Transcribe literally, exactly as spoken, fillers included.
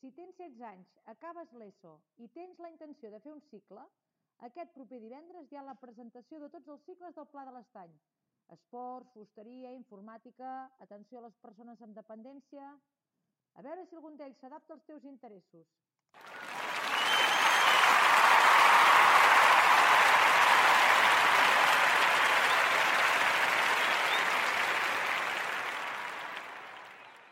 Si tens setze anys, acabes l'ESO i tens la intenció de fer un cicle, aquest proper divendres hi ha la presentació de tots els cicles del Pla de l'Estany. Esports, fusteria, informàtica, atenció a les persones amb dependència... A veure si algun d'ells s'adapta als teus interessos.